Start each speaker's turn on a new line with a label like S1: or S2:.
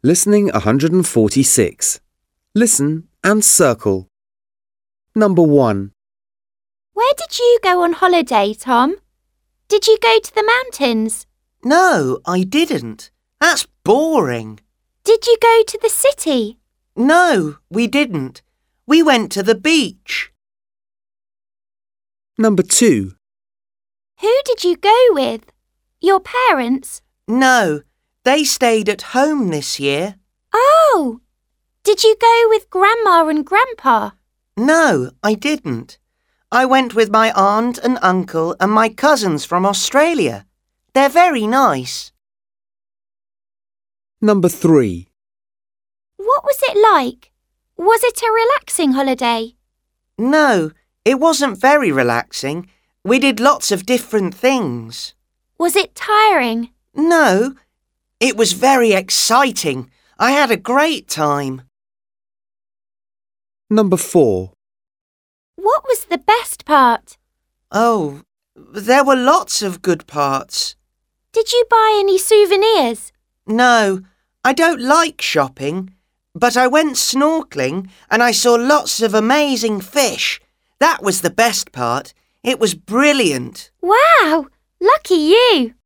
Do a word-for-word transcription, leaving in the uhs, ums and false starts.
S1: Listening one hundred forty-six. Listen and circle. Number one.
S2: Where did you go on holiday, Tom? Did you go to the mountains?
S3: No, I didn't. That's boring.
S2: Did you go to the city?
S3: No, we didn't. We went to the beach.
S1: Number two.
S2: Who did you go with? Your parents?
S3: No, they stayed at home this year.
S2: Oh! Did you go with Grandma and Grandpa?
S3: No, I didn't. I went with my aunt and uncle and my cousins from Australia. They're very nice.
S1: Number three.
S2: What was it like? Was it a relaxing holiday?
S3: No, it wasn't very relaxing. We did lots of different things.
S2: Was it tiring?
S3: No, it was very exciting. I had a great time.
S1: Number four.
S2: What was the best part?
S3: Oh, there were lots of good parts.
S2: Did you buy any souvenirs?
S3: No, I don't like shopping, but I went snorkeling and I saw lots of amazing fish. That was the best part. It was brilliant.
S2: Wow! Lucky you!